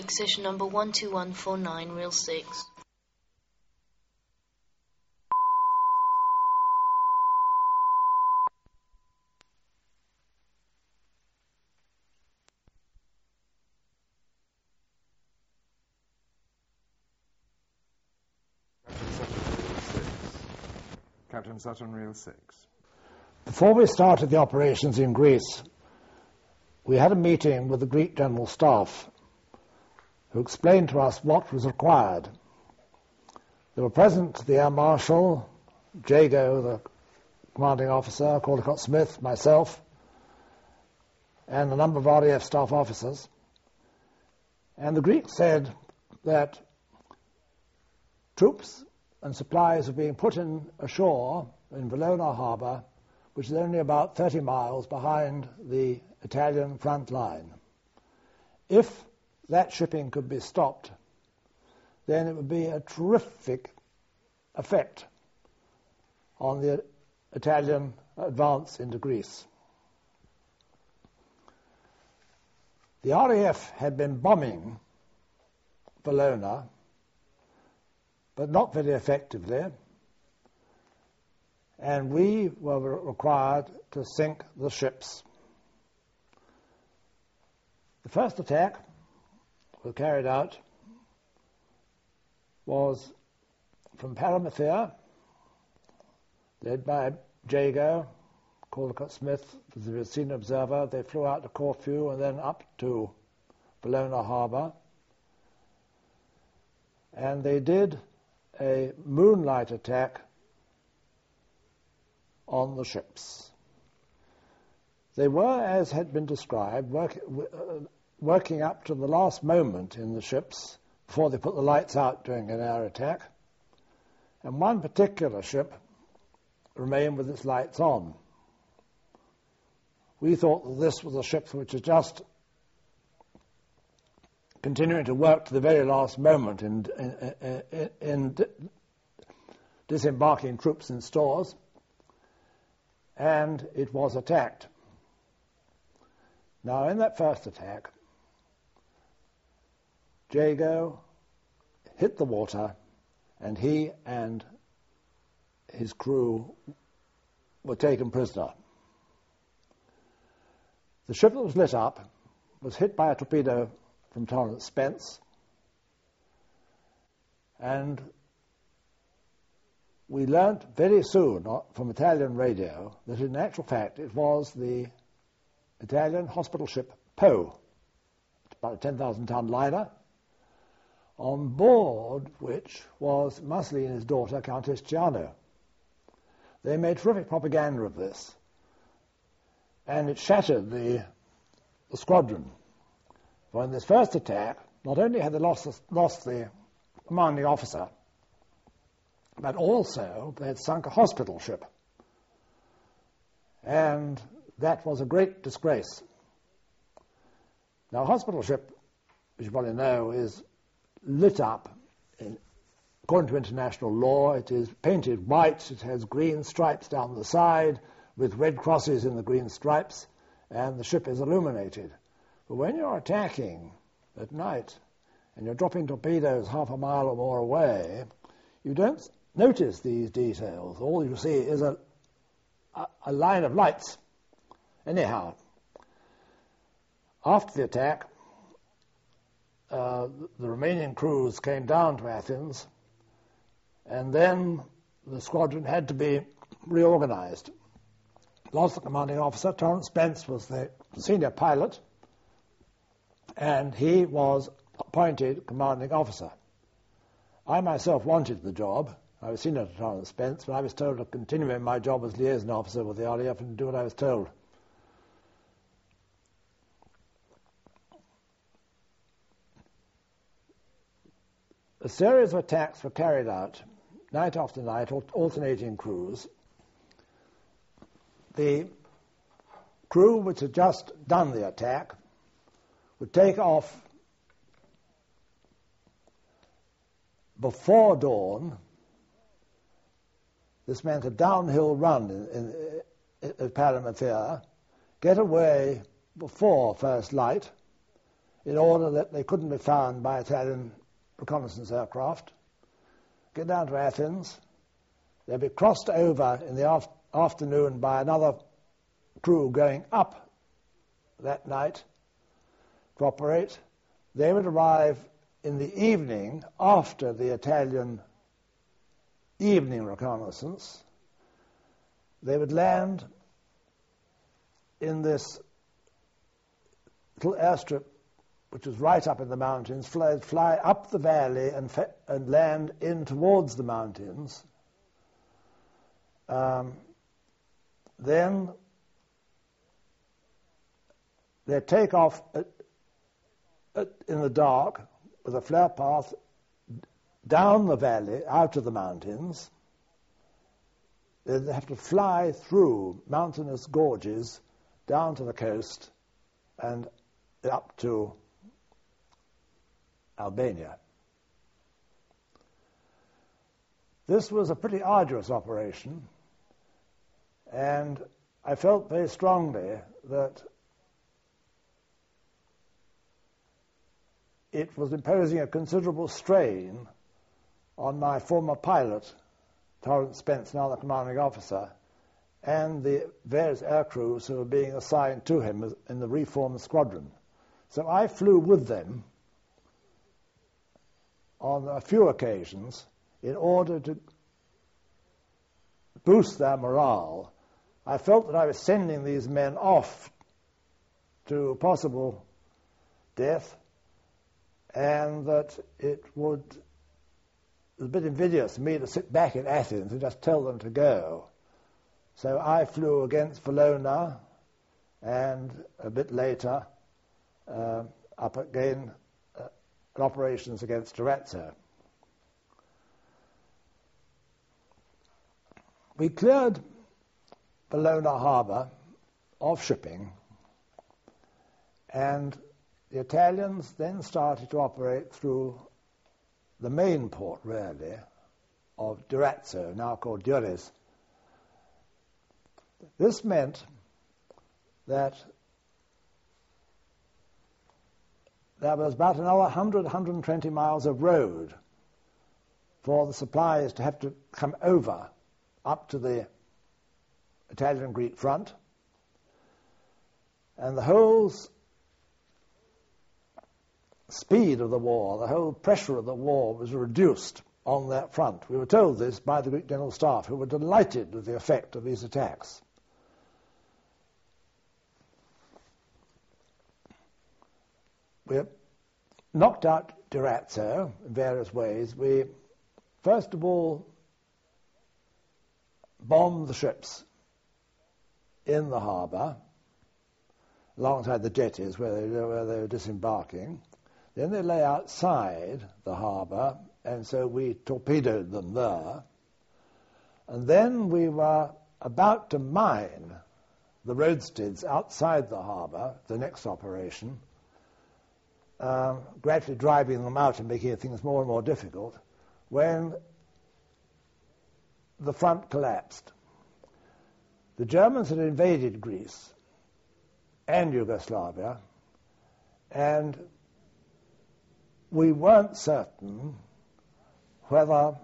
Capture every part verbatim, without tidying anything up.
Position number one two one four nine, reel six. Captain Sutton, reel six. Before we started the operations in Greece, we had a meeting with the Greek General Staff, who explained to us what was required. There were present the Air Marshal, Jago, the commanding officer, Caldecott Smith, myself, and a number of R A F staff officers. And the Greeks said that troops and supplies were being put in ashore in Valona harbour, which is only about thirty miles behind the Italian front line. If that shipping could be stopped, then it would be a terrific effect on the Italian advance into Greece. The R A F had been bombing Valona, but not very effectively, and we were required to sink the ships. The first attack was carried out was from Parametheia, led by Jago, Caldecott Smith, the senior observer. They flew out to Corfu and then up to Valona harbour, and they did a moonlight attack on the ships. They were, as had been described, work, uh, working up to the last moment in the ships before they put the lights out during an air attack, and one particular ship remained with its lights on. We thought that this was a ship which was just continuing to work to the very last moment in, in, in, in disembarking troops and stores, and it was attacked. Now, in that first attack, Jago hit the water, and he and his crew were taken prisoner. The ship that was lit up was hit by a torpedo from Torrance Spence, and we learnt very soon from Italian radio that in actual fact it was the Italian hospital ship Po, about a ten thousand ton liner, on board which was Mussolini's daughter, Countess Ciano. They made terrific propaganda of this, and it shattered the, the squadron. For in this first attack, not only had they lost, lost the commanding officer, but also they had sunk a hospital ship. And that was a great disgrace. Now, a hospital ship, as you probably know, is lit up. In, according to international law, it is painted white. It has green stripes down the side with red crosses in the green stripes, and the ship is illuminated. But when you're attacking at night and you're dropping torpedoes half a mile or more away, you don't notice these details. All you see is a, a, a line of lights. Anyhow, after the attack, uh, the remaining crews came down to Athens, and then the squadron had to be reorganized. Lost the commanding officer. Torrance Spence was the senior pilot, and he was appointed commanding officer. I myself wanted the job. I was senior to Torrance Spence, but I was told to continue in my job as liaison officer with the R A F and do what I was told. A series of attacks were carried out, night after night, alternating crews. The crew which had just done the attack would take off before dawn. This meant a downhill run in, in, in, at Parametheia, get away before first light, in order that they couldn't be found by Italian reconnaissance aircraft, get down to Athens. They'd be crossed over in the af- afternoon by another crew going up that night to operate. They would arrive in the evening after the Italian evening reconnaissance. They would land in this little airstrip which was right up in the mountains, fly, fly up the valley and, fe- and land in towards the mountains. Um, then they take off at, at, in the dark with a flare path down the valley, out of the mountains. They have to fly through mountainous gorges down to the coast and up to Albania. This was a pretty arduous operation, and I felt very strongly that it was imposing a considerable strain on my former pilot, Torrance Spence, now the commanding officer, and the various air crews who were being assigned to him in the reformed squadron. So I flew with them on a few occasions in order to boost their morale. I felt that I was sending these men off to possible death, and that it would it was a bit invidious of me to sit back in Athens and just tell them to go. So I flew against Valona, and a bit later uh, up again uh, operations against Durazzo. We cleared Valona harbour of shipping, and the Italians then started to operate through the main port, really, of Durazzo, now called Durres. This meant that there was about another one hundred, one hundred twenty miles of road for the supplies to have to come over up to the Italian-Greek front. And the whole s- speed of the war, the whole pressure of the war was reduced on that front. We were told this by the Greek General Staff, who were delighted with the effect of these attacks. We knocked out Durazzo in various ways. We, first of all, bombed the ships in the harbour, alongside the jetties where they, where they were disembarking. Then they lay outside the harbour, and so we torpedoed them there. And then we were about to mine the roadsteads outside the harbour, the next operation, um, gradually driving them out and making things more and more difficult, when the front collapsed. The Germans had invaded Greece and Yugoslavia, and we weren't certain whether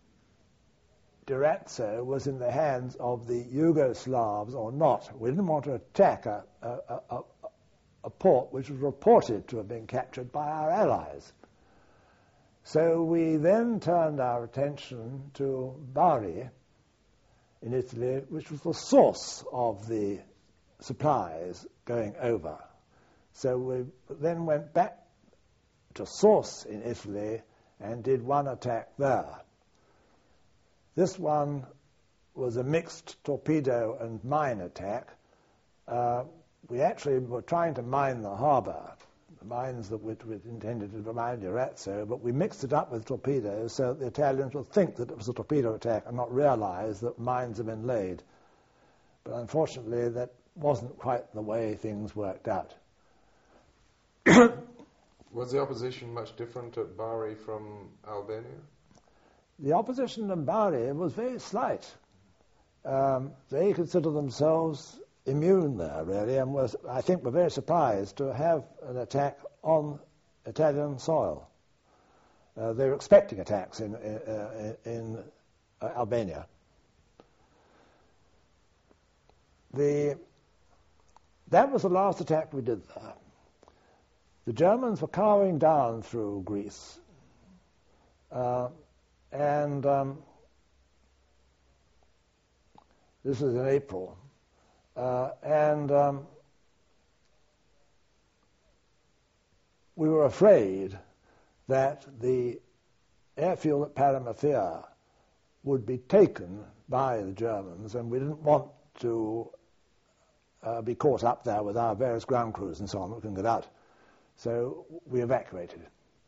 Durazzo was in the hands of the Yugoslavs or not. We didn't want to attack a, a, a, a port which was reported to have been captured by our allies. So we then turned our attention to Bari in Italy, which was the source of the supplies going over. So we then went back to source in Italy and did one attack there. This one was a mixed torpedo and mine attack. Uh, we actually were trying to mine the harbour, the mines that we intended to mine Durazzo, but we mixed it up with torpedoes so that the Italians would think that it was a torpedo attack and not realise that mines had been laid. But unfortunately, that wasn't quite the way things worked out. Was the opposition much different at Bari from Albania? The opposition in Bari was very slight. Um, they consider themselves immune there, really, and was, I think, were very surprised to have an attack on Italian soil. Uh, they were expecting attacks in, uh, in uh, Albania. The, that was the last attack we did there. The Germans were carving down through Greece, uh, and um, this was in April, uh, and um, we were afraid that the airfield at Paramithia would be taken by the Germans, and we didn't want to uh, be caught up there with our various ground crews and so on. We couldn't get out. So we evacuated.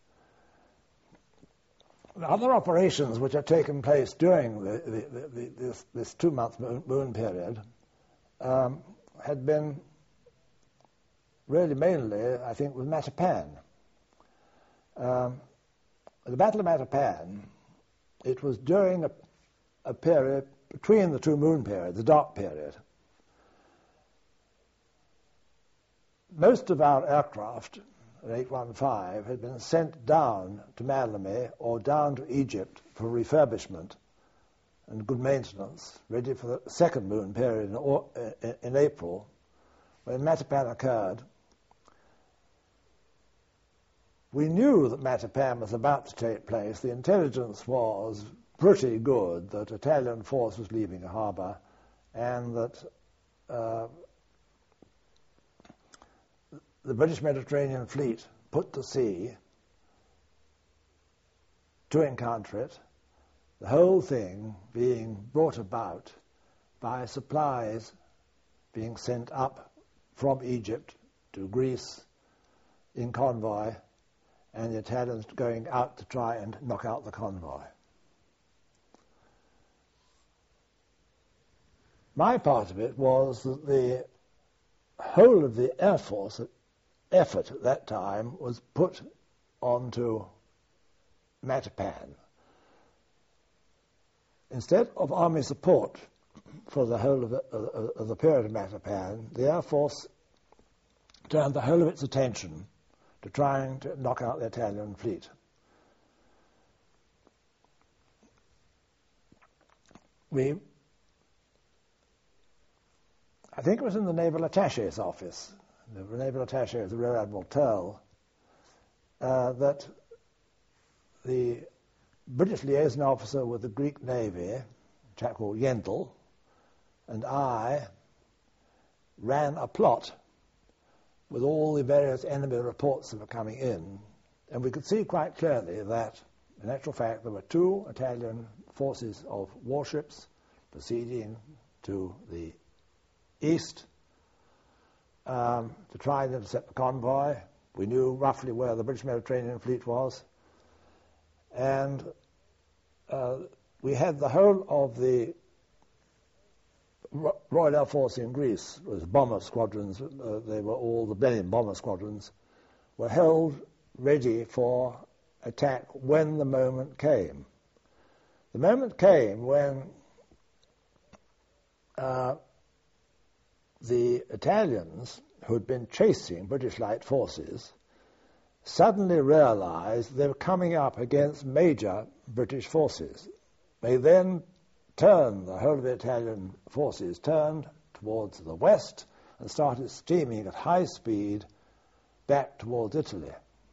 The other operations which had taken place during the, the, the, the, this, this two-month moon, moon period um, had been really mainly, I think, with Matapan. Um, the Battle of Matapan, it was during a, a period between the two moon periods, the dark period. Most of our aircraft, eight one five, had been sent down to Malmö or down to Egypt for refurbishment and good maintenance, ready for the second moon period in, in, in April, when Matapan occurred. We knew that Matapan was about to take place. The intelligence was pretty good that Italian force was leaving the harbour and that uh, the British Mediterranean fleet put to sea to encounter it, the whole thing being brought about by supplies being sent up from Egypt to Greece in convoy, and the Italians going out to try and knock out the convoy. My part of it was that the whole of the Air Force effort at that time was put onto Matapan. Instead of army support for the whole of the, uh, of the period of Matapan, the Air Force turned the whole of its attention to trying to knock out the Italian fleet. We, I think it was in the Naval Attaché's office, the Naval Attaché of the Rear Admiral Turl, uh, that the British liaison officer with the Greek Navy, a chap called Yendel, and I ran a plot with all the various enemy reports that were coming in, and we could see quite clearly that, in actual fact, there were two Italian forces of warships proceeding to the east um, to try and intercept the convoy. We knew roughly where the British Mediterranean fleet was, and uh, we had the whole of the Royal Air Force in Greece, was bomber squadrons, uh, they were all the Blenheim bomber squadrons, were held ready for attack when the moment came. The moment came when uh, the Italians, who had been chasing British light forces, suddenly realized they were coming up against major British forces. They then turned, the whole of the Italian forces turned towards the west and started steaming at high speed back towards Italy.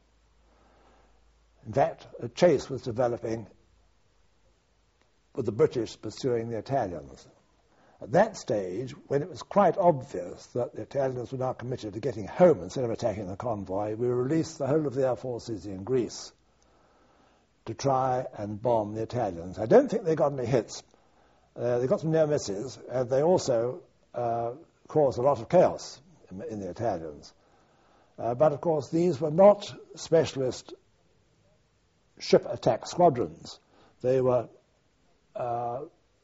In fact, a chase was developing with the British pursuing the Italians. At that stage, when it was quite obvious that the Italians were now committed to getting home instead of attacking the convoy, we released the whole of the air forces in Greece to try and bomb the Italians. I don't think they got any hits. Uh, they got some near misses, and they also uh, caused a lot of chaos in, in the Italians. Uh, but of course, these were not specialist ship attack squadrons. They were uh,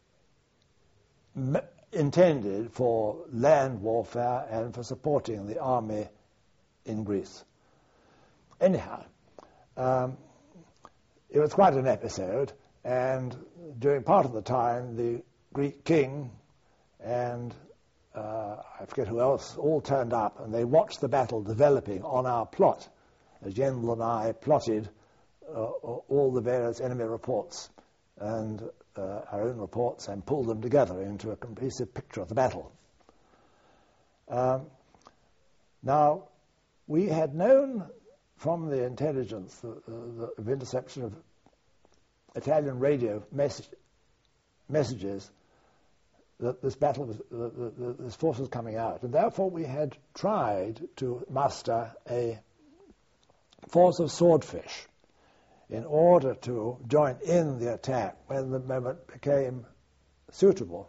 m- intended for land warfare and for supporting the army in Greece. Anyhow, um, it was quite an episode, and during part of the time, the Greek king and uh, I forget who else all turned up, and they watched the battle developing on our plot. as Yendel and I plotted uh, all the various enemy reports and uh, our own reports and pulled them together into a cohesive picture of the battle. Um, now, we had known from the intelligence the, the, the interception of Italian radio message, messages that this battle was, uh, the, this force was coming out, and therefore we had tried to muster a force of swordfish in order to join in the attack when the moment became suitable.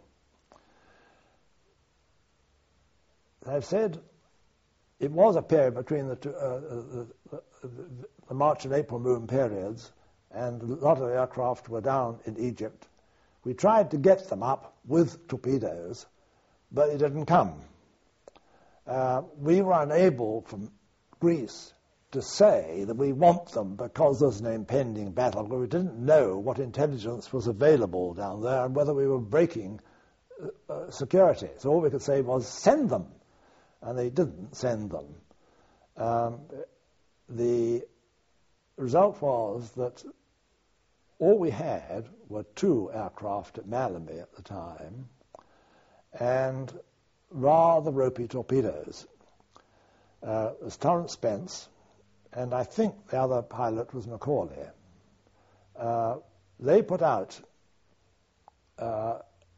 I've said it was a period between the, two, uh, the, the, the March and April moon periods, and a lot of the aircraft were down in Egypt. We tried to get them up with torpedoes, but it didn't come. Uh, we were unable from Greece to say that we want them because there's an impending battle, but we didn't know what intelligence was available down there and whether we were breaking uh, uh, security. So all we could say was send them, and they didn't send them. Um, the result was that all we had were two aircraft at Malmby at the time and rather ropey torpedoes. Uh, it was Torrance Spence, and I think the other pilot was Macaulay. Uh, they put out uh,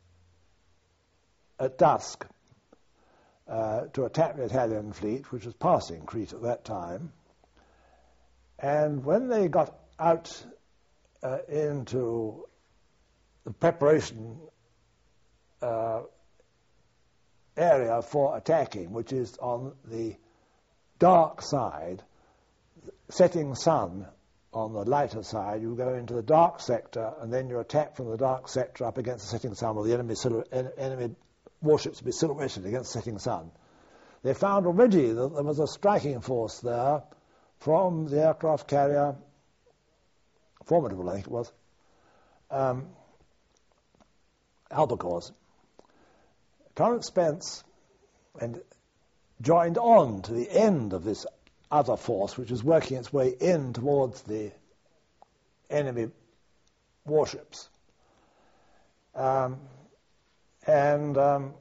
at dusk uh, to attack the Italian fleet, which was passing Crete at that time. And when they got out uh, into the preparation uh, area for attacking, which is on the dark side, setting sun on the lighter side, you go into the dark sector, and then you attack from the dark sector up against the setting sun, where the enemy, silhou- en- enemy warships would be silhouetted against the setting sun. They found already that there was a striking force there from the aircraft carrier, Formidable, I think it was, um, Albacores. Torrance Spence and joined on to the end of this other force, which was working its way in towards the enemy warships, um, and um,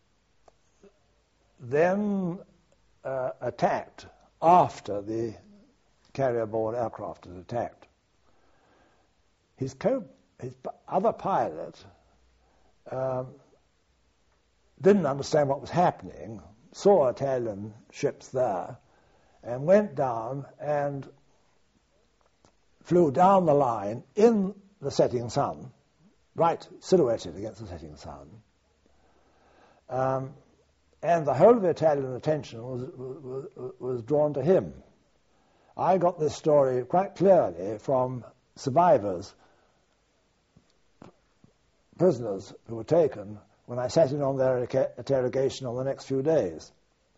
then uh, attacked after the carrier-borne aircraft had attacked. His, co- his other pilot um, didn't understand what was happening, saw Italian ships there, and went down and flew down the line in the setting sun, right silhouetted against the setting sun. Um, and the whole of the Italian attention was, was, was drawn to him. I got this story quite clearly from survivors, prisoners who were taken, when I sat in on their interrogation on the next few days.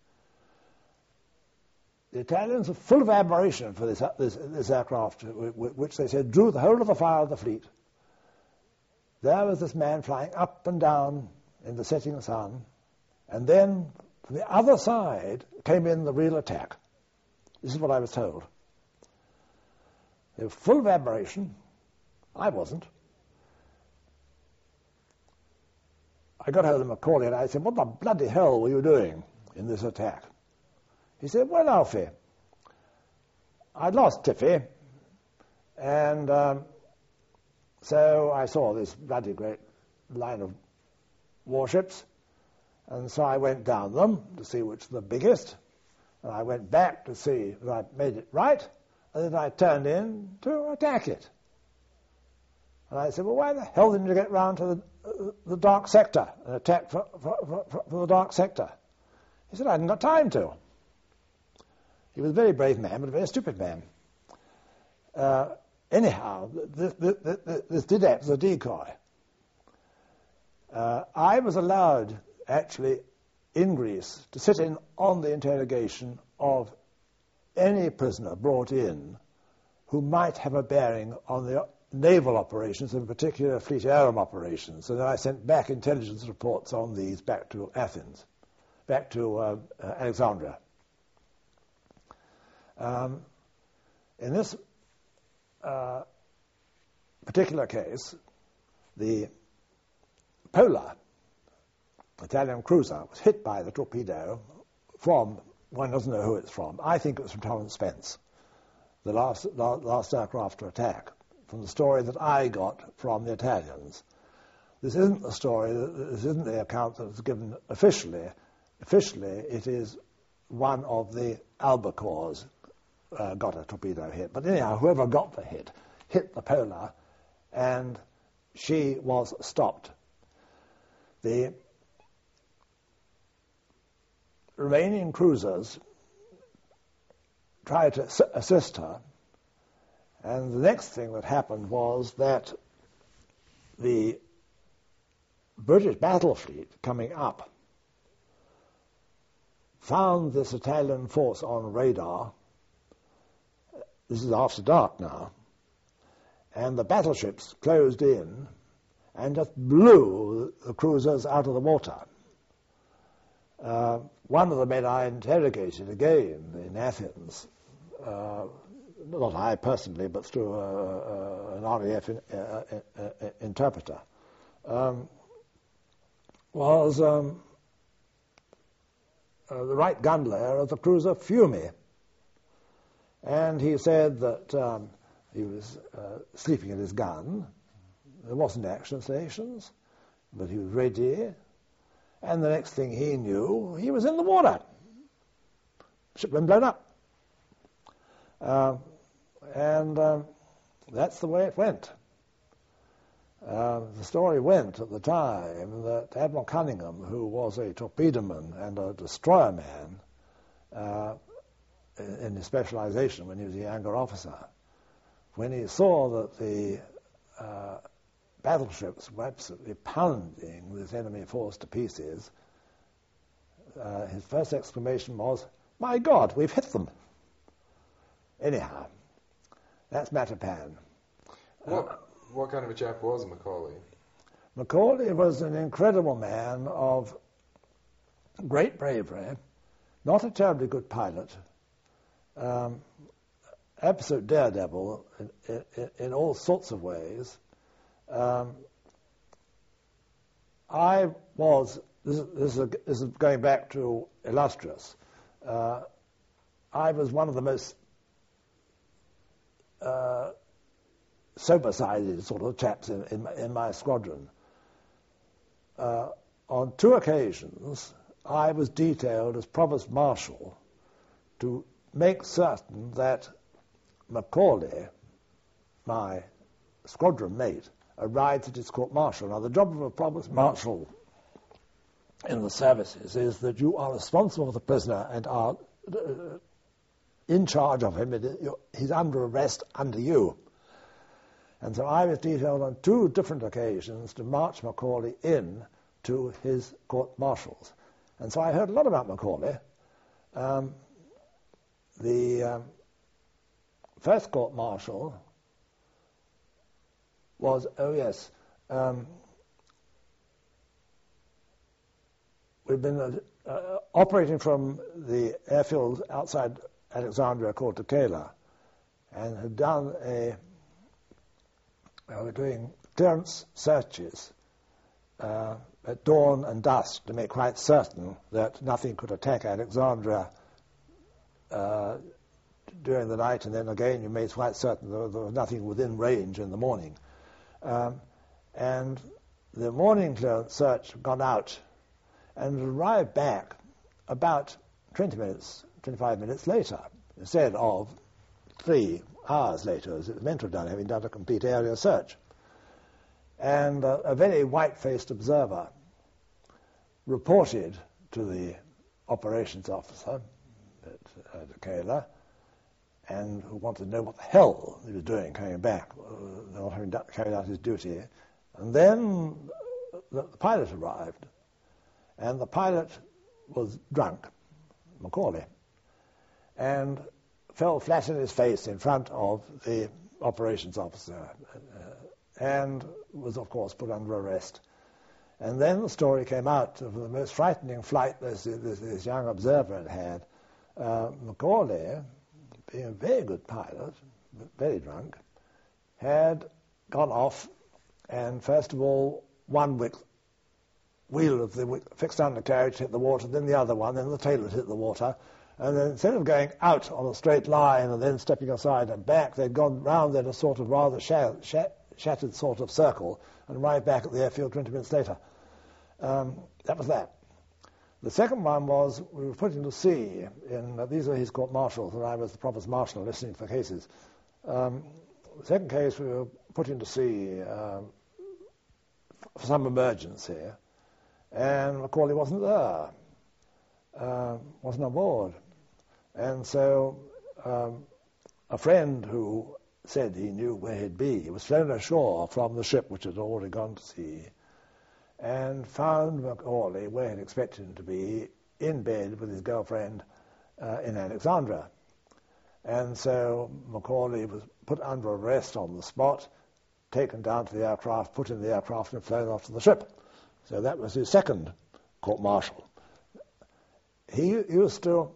The Italians are full of admiration for this, this, this aircraft, which they said drew the whole of the fire of the fleet. There was this man flying up and down in the setting sun, and then from the other side came in the real attack. This is what I was told. They were full of admiration. I wasn't. I got hold of Macaulay and I said, "What the bloody hell were you doing in this attack?" He said, "Well, Alfie, I'd lost Tiffy, and um, so I saw this bloody great line of warships, and so I went down them to see which was the biggest, and I went back to see that I'd made it right, and then I turned in to attack it." And I said, "Well, why the hell didn't you get round to the, uh, the dark sector and attack for, for, for, for the dark sector?" He said, "I hadn't got time to." He was a very brave man, but a very stupid man. Uh, anyhow, this, this, this, this did act as a decoy. Uh, I was allowed, actually, in Greece, to sit in on the interrogation of any prisoner brought in who might have a bearing on the naval operations, in particular fleet aerom operations. So then I sent back intelligence reports on these back to Athens, back to uh, uh, Alexandria. Um, In this uh, particular case, the Polar Italian cruiser was hit by the torpedo from, one doesn't know who it's from. I think it was from Torrance Spence, the last, last aircraft to attack, from the story that I got from the Italians. This isn't the story, this isn't the account that was given officially. Officially, it is one of the albacores uh, got a torpedo hit. But anyhow, whoever got the hit, hit the Polar, and she was stopped. The remaining cruisers tried to assist her, and the next thing that happened was that the British battle fleet coming up found this Italian force on radar. This is after dark now, and the battleships closed in and just blew the cruisers out of the water. Uh, one of the men I interrogated again in Athens, uh, not I personally, but through uh, uh, an R A F in, uh, uh, uh, interpreter, um, was um, uh, the right gunlayer of the cruiser Fiume. And he said that um, he was uh, sleeping at his gun. There wasn't action stations, but he was ready. And the next thing he knew, he was in the water. Ship had been blown up. Uh, and um, that's the way it went. Uh, the story went at the time that Admiral Cunningham, who was a torpedoman and a destroyer man uh, in his specialization when he was a younger officer, when he saw that the uh, battleships were absolutely pounding this enemy force to pieces, uh, his first exclamation was, "My God, we've hit them." Anyhow, that's Matapan. What, Uh, what kind of a chap was Macaulay? Macaulay was an incredible man of great bravery, not a terribly good pilot, um, absolute daredevil in, in, in all sorts of ways. Um, I was, this is, this, is a, this is going back to Illustrious, uh, I was one of the most uh, sober-sided sort of chaps in, in, in my squadron. Uh, on two occasions, I was detailed as Provost Marshal to make certain that Macaulay, my squadron mate, arrived at his court-martial. Now, the job of a Provost Marshal in the services is that you are responsible for the prisoner and are uh, in charge of him. He's under arrest under you. And so I was detailed on two different occasions to march Macaulay in to his court-martials. And so I heard a lot about Macaulay. Um, the um, first court-martial was, oh yes, um, we've been uh, uh, operating from the airfield outside Alexandria called Tequila, and had done a, well, we're doing clearance searches uh, at dawn and dusk to make quite certain that nothing could attack Alexandria uh, during the night, and then again you made quite certain there, there was nothing within range in the morning. Um, and the morning clearance search had gone out and arrived back about twenty minutes, twenty-five minutes later, instead of three hours later, as it was meant to have done, having done a complete area search. And uh, a very white-faced observer reported to the operations officer at uh, Decatur, and who wanted to know what the hell he was doing coming back, uh, not having carried out his duty. And then the, the pilot arrived, and the pilot was drunk, Macaulay, and fell flat in his face in front of the operations officer, uh, and was, of course, put under arrest. And then the story came out of the most frightening flight this, this, this young observer had had. Uh, Macaulay being a very good pilot, very drunk, had gone off and first of all one wick, wheel of the wick, fixed undercarriage hit the water, then the other one, then the tail had hit the water, and then instead of going out on a straight line and then stepping aside and back, they'd gone round in a sort of rather sh- sh- shattered sort of circle and arrived back at the airfield twenty minutes later. Um, that was that. The second one was we were put into sea. In, uh, these were his court-martials, and I was the provost marshal listening for cases. Um, the second case, we were put into sea um, for some emergency, and Macaulay wasn't there, uh, wasn't on board. And so um, a friend who said he knew where he'd be was flown ashore from the ship which had already gone to sea, and found Macaulay where he'd expected him to be, in bed with his girlfriend uh, in Alexandria. And so Macaulay was put under arrest on the spot, taken down to the aircraft, put in the aircraft and flown off to the ship. So that was his second court-martial. He used to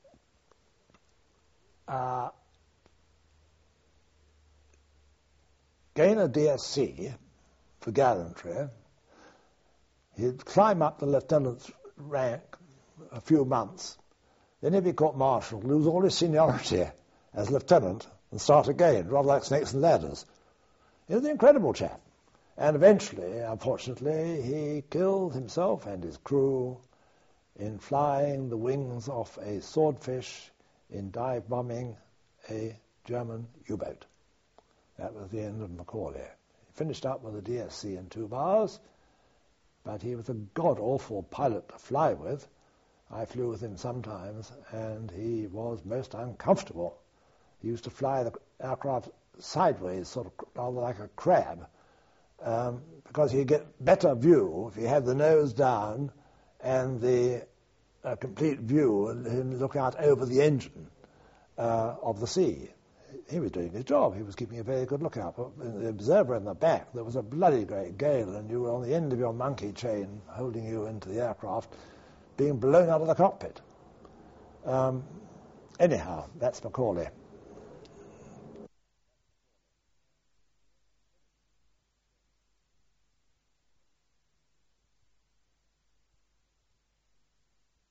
uh, gain a D S C for gallantry. He'd climb up the lieutenant's rank a few months, then he'd be court-martialed, lose all his seniority as lieutenant, and start again, rather like snakes and ladders. He was an incredible chap. And eventually, unfortunately, he killed himself and his crew in flying the wings off a swordfish in dive bombing a German U-boat. That was the end of Macaulay. He finished up with a D S C in two bars, but he was a god-awful pilot to fly with. I flew with him sometimes, and he was most uncomfortable. He used to fly the aircraft sideways, sort of rather like a crab, um, because he'd get better view if he had the nose down and the uh, complete view, and him look out over the engine uh, of the sea. He was doing his job. He was keeping a very good lookout. But in the observer in the back, there was a bloody great gale, and you were on the end of your monkey chain holding you into the aircraft, being blown out of the cockpit. Um, anyhow, that's Macaulay.